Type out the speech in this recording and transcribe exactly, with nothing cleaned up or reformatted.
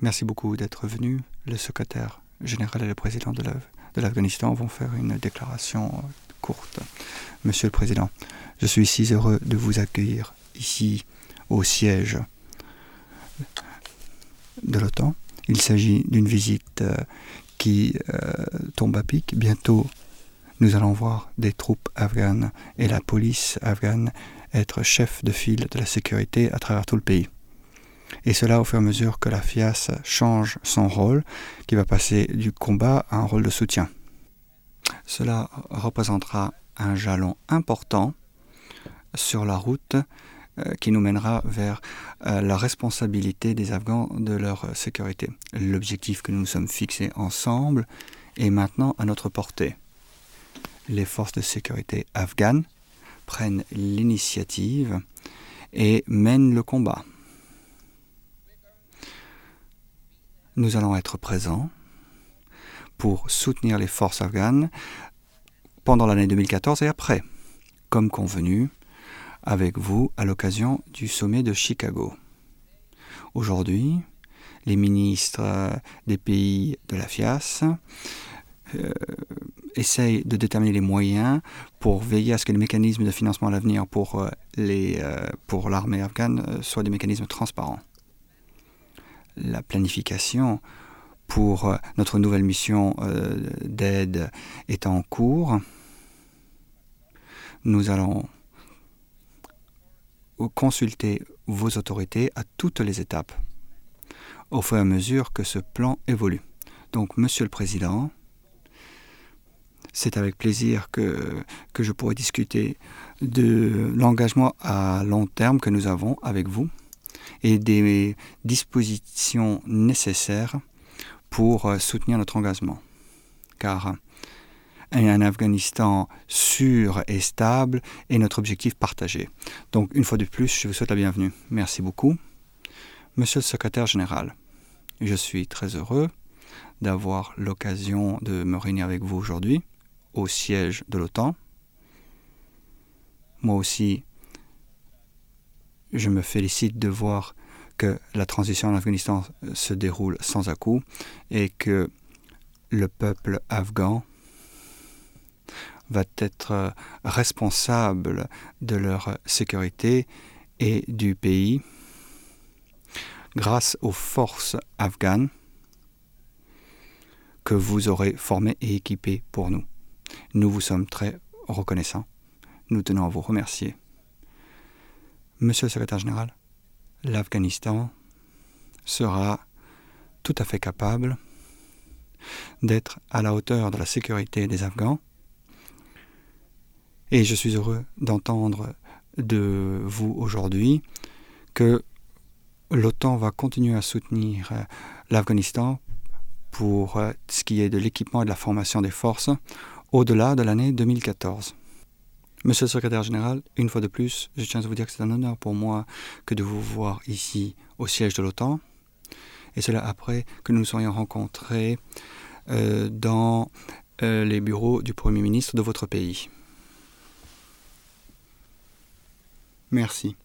Merci beaucoup d'être venu. Le secrétaire général et le président de l'Af- de l'Afghanistan vont faire une déclaration courte. Monsieur le Président, je suis si heureux de vous accueillir ici au siège de l'OTAN. Il s'agit d'une visite euh, qui euh, tombe à pic. Bientôt, nous allons voir des troupes afghanes et la police afghane être chef de file de la sécurité à travers tout le pays. Et cela au fur et à mesure que la F I A S change son rôle, qui va passer du combat à un rôle de soutien. Cela représentera un jalon important sur la route euh, qui nous mènera vers euh, la responsabilité des Afghans de leur euh, sécurité. L'objectif que nous nous sommes fixés ensemble est maintenant à notre portée. Les forces de sécurité afghanes prennent l'initiative et mènent le combat. Nous allons être présents pour soutenir les forces afghanes pendant l'année deux mille quatorze et après, comme convenu avec vous à l'occasion du sommet de Chicago. Aujourd'hui, les ministres des pays de la F I A S euh, essayent de déterminer les moyens pour veiller à ce que les mécanismes de financement à l'avenir pour, euh, les, euh, pour l'armée afghane euh, soient des mécanismes transparents. La planification pour euh, notre nouvelle mission euh, d'aide est en cours. Nous allons consulter vos autorités à toutes les étapes, au fur et à mesure que ce plan évolue. Donc, Monsieur le Président, c'est avec plaisir que, que je pourrai discuter de l'engagement à long terme que nous avons avec vous et des dispositions nécessaires pour soutenir notre engagement. Car un Afghanistan sûr et stable est notre objectif partagé. Donc, une fois de plus, je vous souhaite la bienvenue. Merci beaucoup. Monsieur le secrétaire général, je suis très heureux d'avoir l'occasion de me réunir avec vous aujourd'hui au siège de l'OTAN. Moi aussi, je me félicite de voir que la transition en Afghanistan se déroule sans à-coups et que le peuple afghan va être responsable de leur sécurité et du pays grâce aux forces afghanes que vous aurez formées et équipées pour nous. Nous vous sommes très reconnaissants. Nous tenons à vous remercier. Monsieur le secrétaire général, l'Afghanistan sera tout à fait capable d'être à la hauteur de la sécurité des Afghans. Et je suis heureux d'entendre de vous aujourd'hui que l'OTAN va continuer à soutenir l'Afghanistan pour ce qui est de l'équipement et de la formation des forces au-delà de l'année deux mille quatorze. Monsieur le secrétaire général, une fois de plus, je tiens à vous dire que c'est un honneur pour moi que de vous voir ici au siège de l'OTAN, et cela après que nous nous soyons rencontrés euh, dans euh, les bureaux du Premier ministre de votre pays. Merci.